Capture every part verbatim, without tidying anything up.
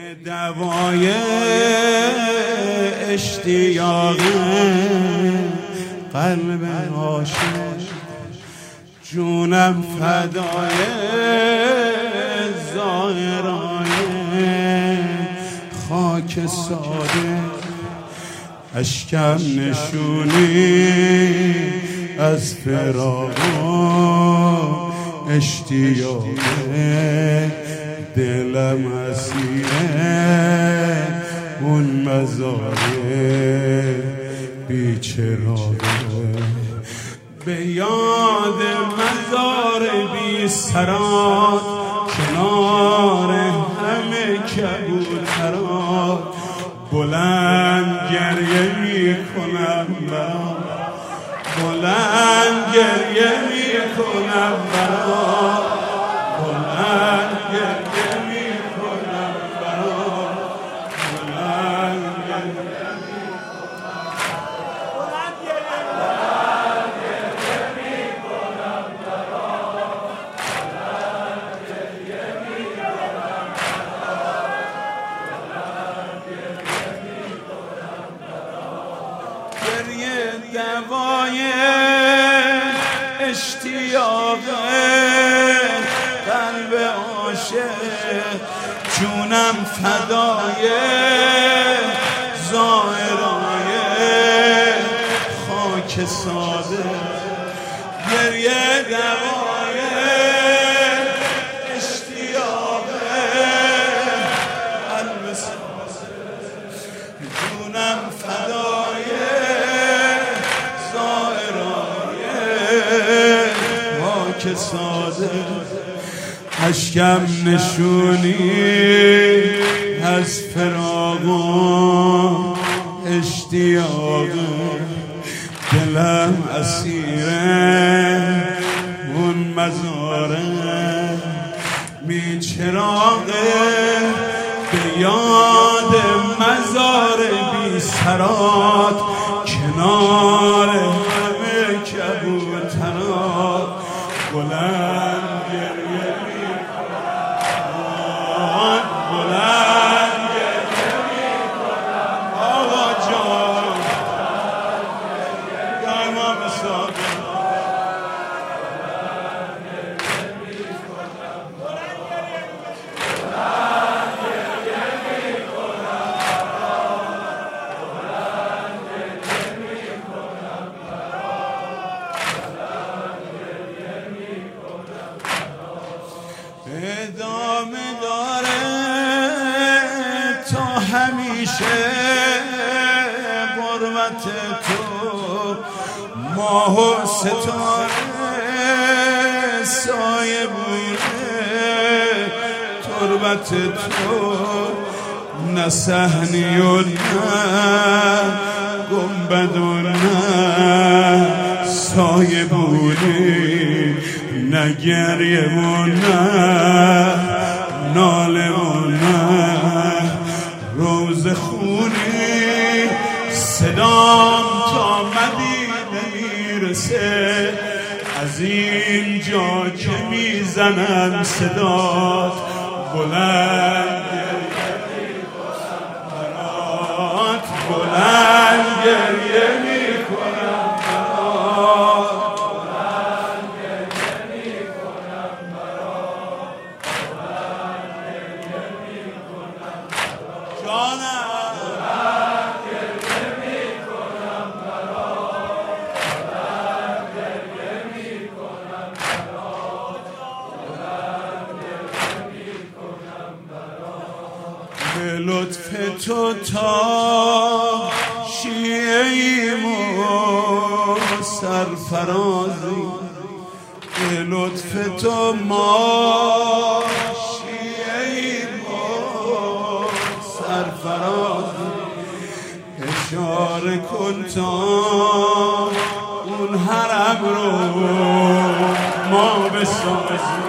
دوای اشتیاق قلب عاشق، جونم فدای زائرای خاک ساده، اشکم نشونی از فراق اشتیاق، دلم اسیره اون مزار بیچراغه، به یاد مزار بی سرات کنار همه کبوترات، بلند گریه می کنم برات، بلند گریه می کنم برات، بلند گریه می کنم برات، بلند گریه می کنم برات، گریه دوای اشتیاق قلب عاشق، جونم فدای زائرای خاک ساده، گریه دوای اشتیاق قلب عاشق، جونم فدای زائرای خاک ساده، اشکم نشونی از فراق اشتیاق، دلم اسیره اون مزاره بیچراغه، به یاد مزار بی سرات کنار همه کبوترات، بلند گریه می کنم، بلند گریه می کنم آقا جان، یا امام صادق، ادامه داره تا همیشه قربت تو، ماه و ستاره سایه بوده تربت تو، نه صحنی و نه گنبد و نه سایه بودی، نه گریه و نه ناله و نه روز خونی، صدام تا مدینه میرسه از این جا که میزنن صدات، بلند گریه میکنم برات، بلند گریه میکنم برات، بلند گریه میکنم برات، بلند گریه میکنم برات، جانم بلند گریه میکنم برات، بلند گریه میکنم برات، بلند گریه میکنم برات، به لطف تو تا شیعیم و سرفرازی، به لطف تو ما شیعیم و سرفرازی، اشاره کن تا اون حرم رو ما بسازیم،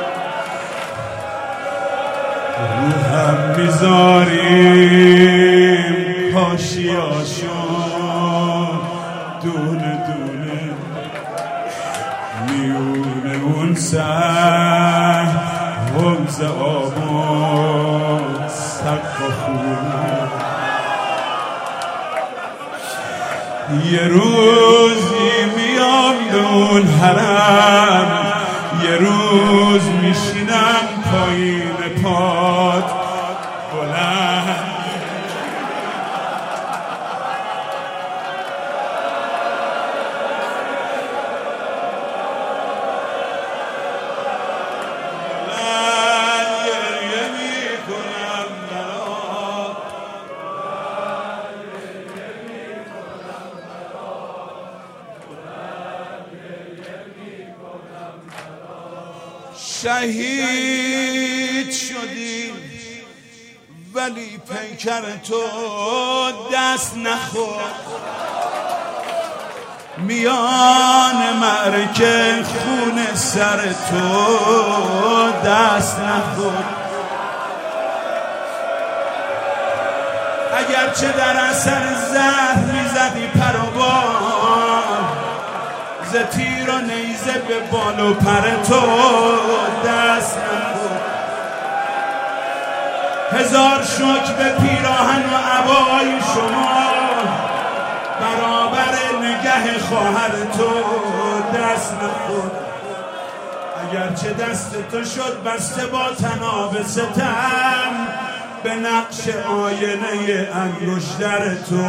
رو هم میذاریم پاشیاشون دونه دونه، میونه اون سر همز آبان یه روزی میام به اون حرم، یه روز میشینم پایین پات بلند. شهید شدی ولی پیکر تو دست نخورد، میان معرکه خون سر تو دست نخورد. اگرچه در اثر زهر میزدی پر و بال، ز تیر و نیزه به بال و پر تو دست نخورد. هزار شکر به پیراهن و عبای شما، برابر نگه خواهر تو دست نخورد. اگرچه دست تو شد بسته با طناب ستم، به نقش آینه انگشتر تو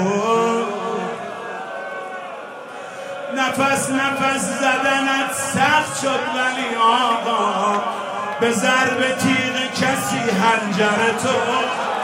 نفس نفس زدنت سخت شد، ولی آقا به ضرب تیغ کسی حنجر تو